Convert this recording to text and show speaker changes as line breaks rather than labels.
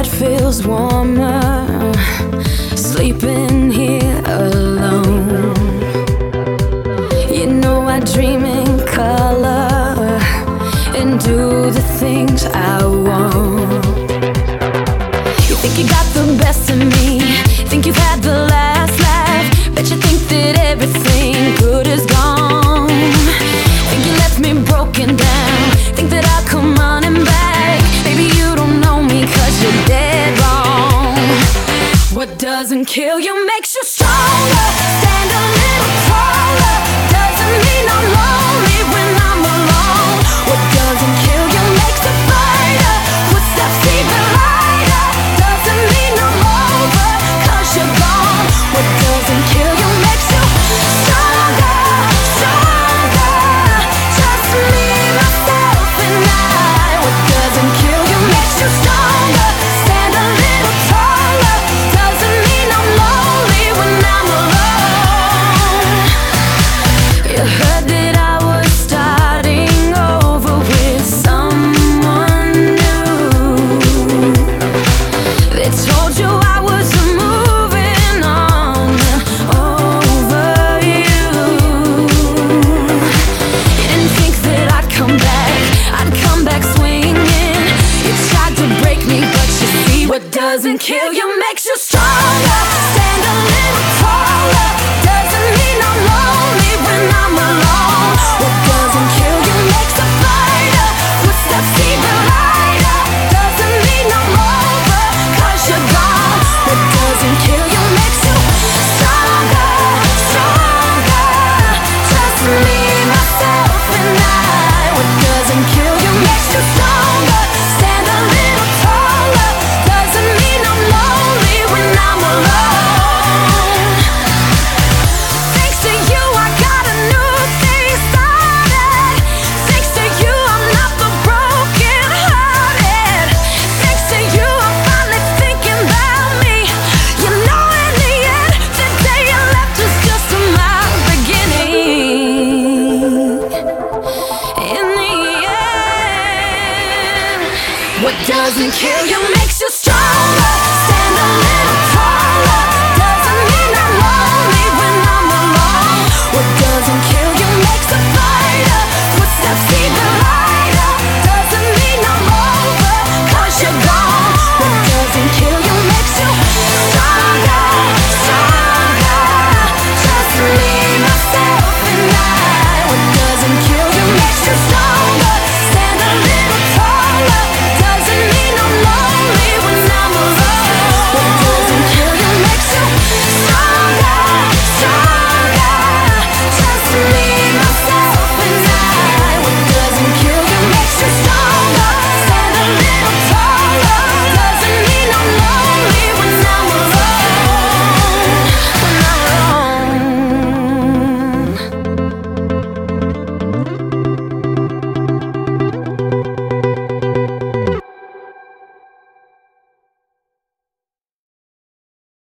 feels warmer sleeping here alone. You know I dream in color and do the things I want. You think you got the best of me, think you've had the last laugh, bet you think that everything good is gone. Think you left me broken down, think that I'll come running back. Baby, you don't know me 'cause you're dead wrong. What doesn't kill you makes you stronger. Stand a little taller. Doesn't mean I'm lonely when I'm alone. What doesn't kill you makes a fighter. Footsteps even lighter. Doesn't mean I'm over 'cause you're gone. What doesn't kill you makes you stronger, stronger. Just me, myself, and I. What doesn't kill you makes you stronger. Stand a little taller. Doesn't mean I'm lonely when I'm alone. You heard that I was starting over with someone new. They told you I was moving on over you. You didn't think that I'd come back swinging. You tried to break me, but you see what doesn't kill you makes you stronger. Stand a little taller. Doesn't mean I'm lonely when I'm alone. What doesn't kill you makes a fighter. Footsteps even lighter. Doesn't mean I'm over 'cause you're gone. What doesn't kill you makes you stronger, stronger. Just me, myself, and I. What doesn't kill you makes you stronger. Stand a little taller. Doesn't mean I'm lonely when I'm alone. Thanks to you, I got a new thing started. Thanks to you, I'm not the broken hearted. Thanks to you, I'm finally thinking about me. You know, in the end, the day you left was just my beginning. In the end, what doesn't kill you